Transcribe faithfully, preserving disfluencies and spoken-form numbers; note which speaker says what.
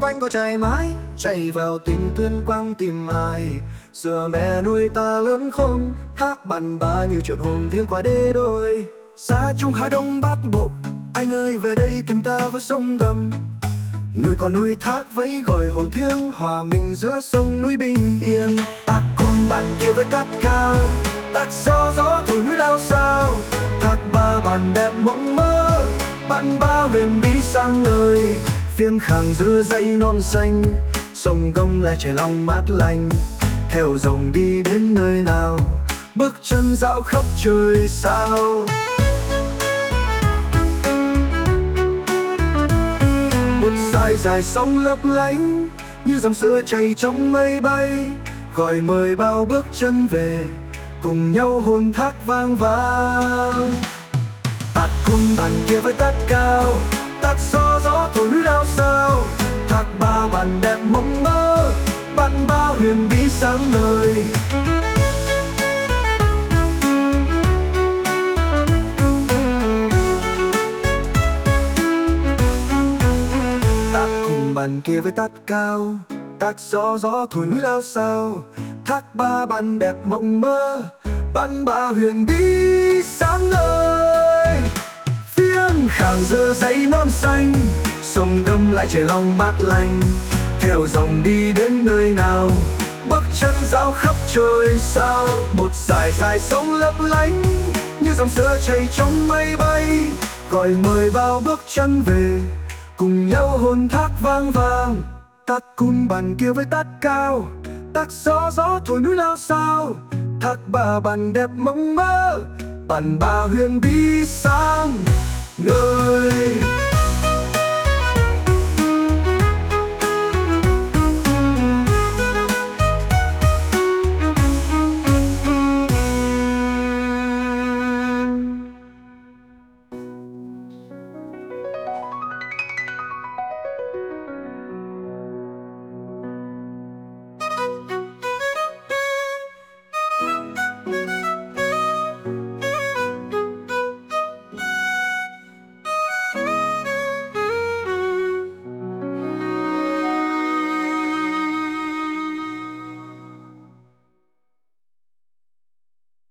Speaker 1: quanh có trai mái chạy vào tình tuyên quang tìm ai. Xưa mẹ nuôi ta lớn không thác bắn ba như chuyện hồn thiêng qua đê đôi. Xa trung Hà Đông Bắc Bộ, anh ơi về đây tìm ta với sông Đầm. Núi còn núi thác vẫy gọi hồn thiêng hòa mình giữa sông núi bình yên. Ta cùng bạn kia với cát cao, tạc gió gió thổi núi lao sao. Thác ba bản đẹp mộng mơ, bạn ba huyền bí sang ngời. Phiêng khàng giữa dãy non xanh, sông Gông lại chảy lòng mát lành. Theo dòng đi đến nơi nào, bước chân dạo khắp trời sao. Một dải dài sông lấp lánh như dòng sữa chảy trong mây bay, gọi mời bao bước chân về cùng nhau hồn thác vang vang. Tạc cùng bàn kia với tát cao, tạc gió gió thổi núi lao sao. Thác ba bản đẹp mộng mơ, bạn ba huyền bí sáng ngời. Tạc cùng bàn kia với tát cao, tạc gió gió thổi núi lao sao. Thác ba bản đẹp mộng mơ, bạn ba huyền bí sáng ngời. Phiêng khàng giữa dãy non xanh, sông Đâm lại chảy lòng mát lành. Theo dòng đi đến nơi nào, bước chân dạo khắp trời sao. Một dải dài sông lấp lánh như dòng sữa chảy trong mây bay, gọi mời bao bước chân về cùng nhau hồn thác vang vang. Tát cung bàn kia với tát cao, tát gió gió thổi núi lao sao. Thác ba bản đẹp mộng mơ, bản ba huyền bí sáng ngời.